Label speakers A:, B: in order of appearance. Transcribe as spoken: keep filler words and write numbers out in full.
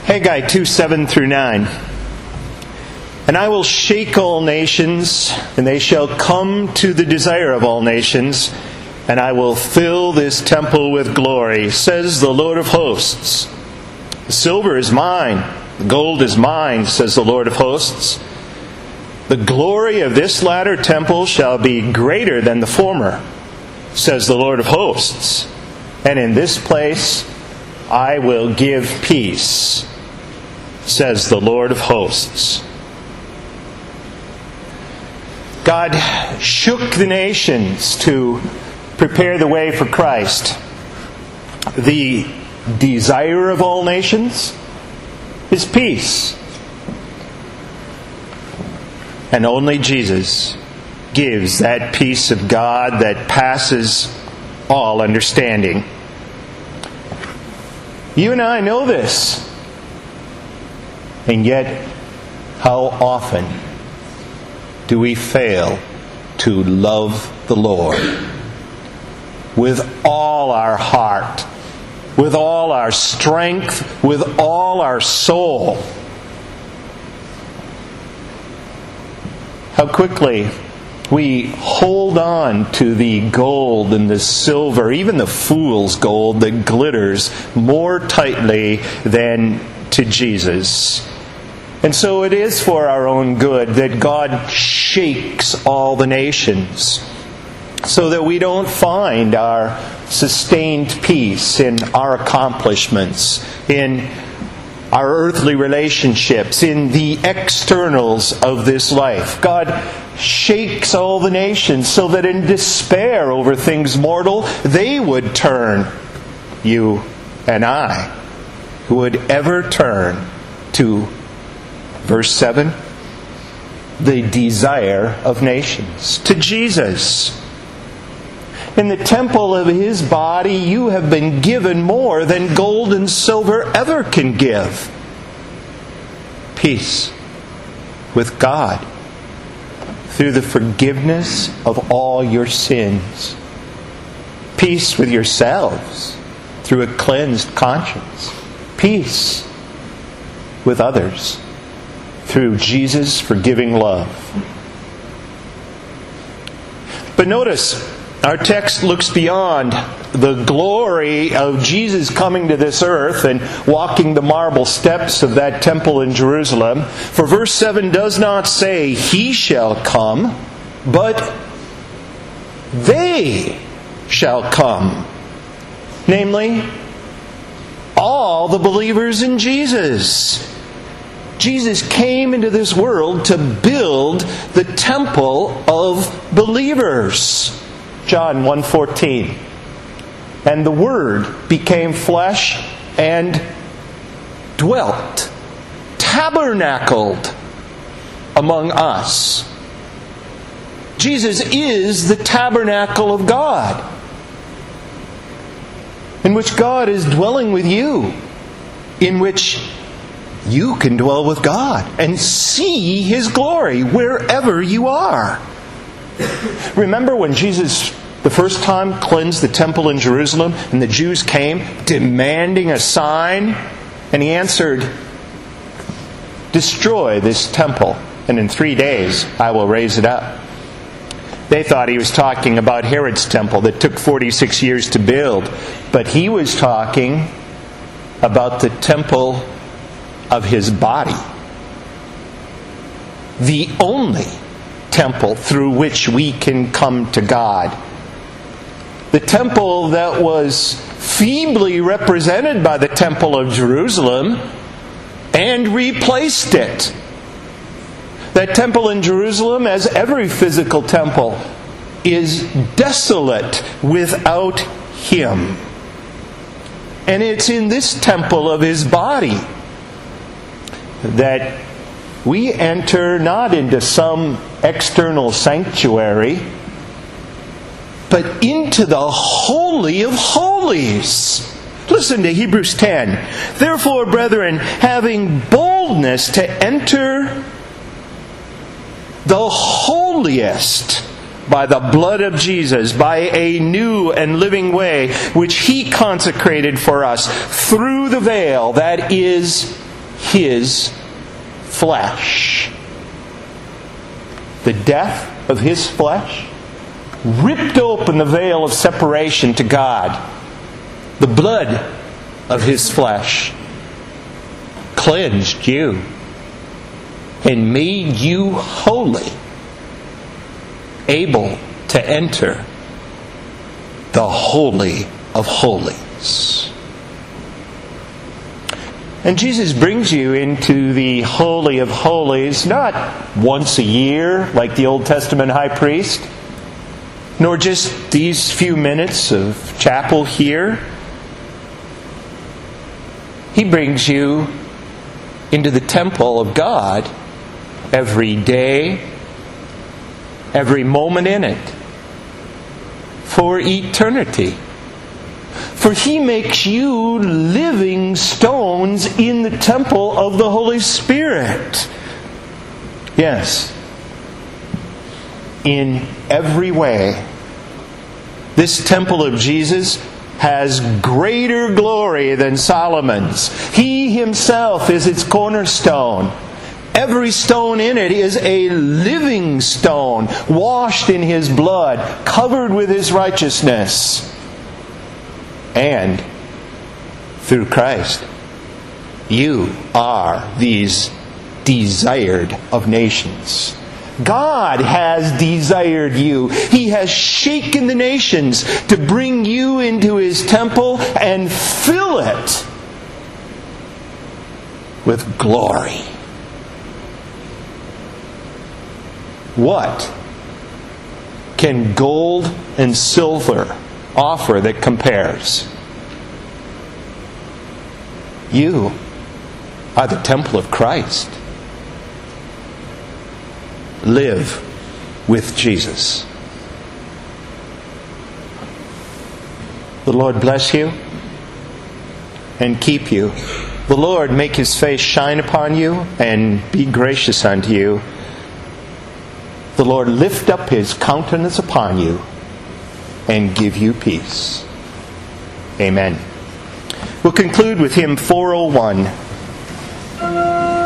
A: Haggai two, seven through nine. And I will shake all nations, and they shall come to the desire of all nations, and I will fill this temple with glory, says the Lord of hosts. The silver is mine, the gold is mine, says the Lord of hosts. The glory of this latter temple shall be greater than the former, says the Lord of hosts. And in this place I will give peace, says the Lord of hosts. God shook the nations to prepare the way for Christ. The desire of all nations is peace. And only Jesus gives that peace of God that passes all understanding. You and I know this. And yet, how often do we fail to love the Lord with all our heart, with all our strength, with all our soul? How quickly we hold on to the gold and the silver, even the fool's gold that glitters, more tightly than to Jesus. And so it is for our own good that God shakes all the nations, so that we don't find our sustained peace in our accomplishments, in our earthly relationships, in the externals of this life. God shakes all the nations so that in despair over things mortal, they would turn, you and I, who would ever turn to, verse seven, the desire of nations, to Jesus. In the temple of His body, you have been given more than gold and silver ever can give. Peace with God through the forgiveness of all your sins. Peace with yourselves through a cleansed conscience. Peace with others through Jesus' forgiving love. But notice, our text looks beyond the glory of Jesus coming to this earth and walking the marble steps of that temple in Jerusalem. For verse seven does not say, He shall come, but they shall come. Namely, all the believers in Jesus. Jesus came into this world to build the temple of believers. John one fourteen. And the Word became flesh and dwelt, tabernacled among us. Jesus is the tabernacle of God, in which God is dwelling with you, in which you can dwell with God and see His glory wherever you are. Remember when Jesus the first time cleansed the temple in Jerusalem and the Jews came demanding a sign? And He answered, destroy this temple and in three days I will raise it up. They thought He was talking about Herod's temple that took forty-six years to build. But He was talking about the temple of His body. The only temple through which we can come to God. The temple that was feebly represented by the temple of Jerusalem and replaced it. That temple in Jerusalem, as every physical temple, is desolate without Him. And it's in this temple of His body that we enter not into some external sanctuary, but into the Holy of Holies. Listen to Hebrews ten. Therefore, brethren, having boldness to enter the holiest by the blood of Jesus, by a new and living way, which He consecrated for us through the veil, that is, his flesh. The death of his flesh ripped open the veil of separation to God. The blood of his flesh cleansed you and made you holy, able to enter the Holy of Holies. And Jesus brings you into the Holy of Holies not once a year like the Old Testament high priest, nor just these few minutes of chapel here. He brings you into the temple of God every day, every moment in it, for eternity. For He makes you living stones in the temple of the Holy Spirit. Yes, in every way, this temple of Jesus has greater glory than Solomon's. He himself is its cornerstone. Every stone in it is a living stone, washed in His blood, covered with His righteousness. And through Christ, you are these desired of nations. God has desired you. He has shaken the nations to bring you into His temple and fill it with glory. What can gold and silver offer that compares? You are the temple of Christ. Live with Jesus. The Lord bless you and keep you. The Lord make His face shine upon you and be gracious unto you. The Lord lift up His countenance upon you and give you peace. Amen. We'll conclude with hymn four oh one.